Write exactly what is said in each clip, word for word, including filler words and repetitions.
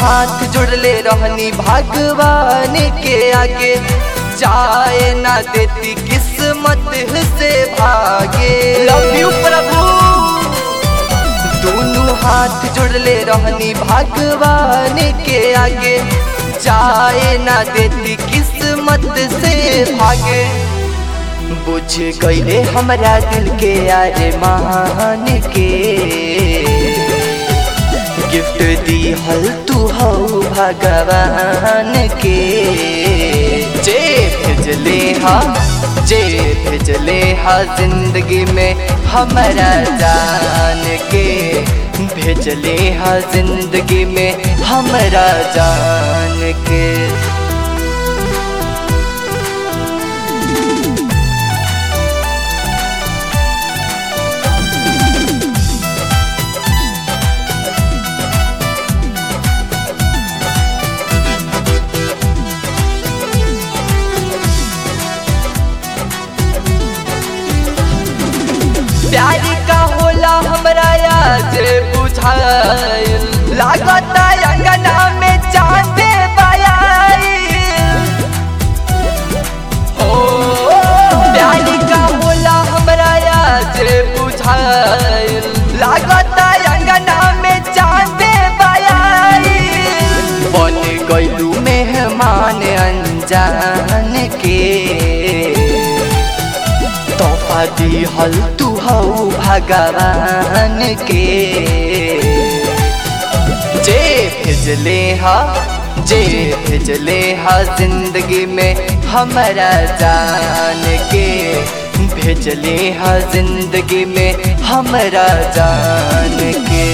हाथ जुड़ले रहनी भगवान के आगे, जाए ना देती किस्मत से भागे। लव यू प्रभु। दोनों हाथ जुड़ले रहनी भगवान के आगे, जाए ना देती किस्मत से भागे। बुझ गईले हमरा दिल के अरमान के, गिफ्ट दी हल तू हो भगवान के। जे भेजले हा जे भेजले हा जिंदगी में हमरा जान के, भेजले हा जिंदगी में हमरा जान के। प्यार का होला हमरा आज बुझाइल, लागता अंगना में चांदे बयाइल। हो प्यार का होला हमरा आज बुझाइल, लागता अंगना में चांदे बयाइल। बन गइलू मेहमान अनजान के, तोहफा दी हल तू हो भगवान के। जे भेजले हा जे भेजले हा जिंदगी में हमरा जान के, भेजले हा जिंदगी में हमरा जान के।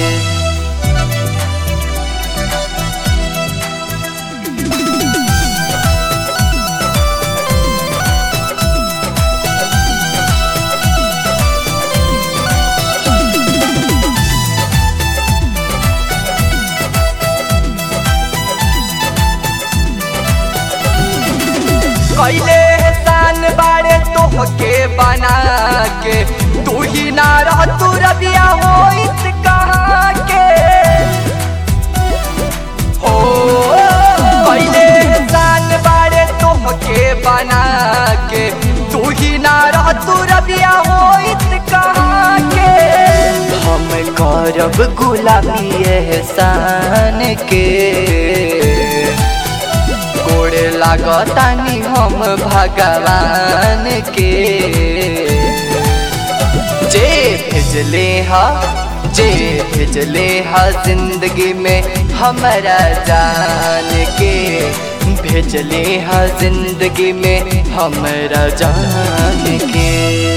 पहले एहसान बारे तोहके बना के, तू ही ना रह तू रबिया होइत कहाँ के। हो पहले एहसान बारे तोहके बना के, तू ही ना रह तू रबिया होइत कहाँ के। हम करब गुलामी एहसान के, गोड़े लागतानी हम भगवान के। जे भेजले हा जे भेजले हा जिंदगी में हमरा जान के, भेजले हा जिंदगी में हमरा जान के।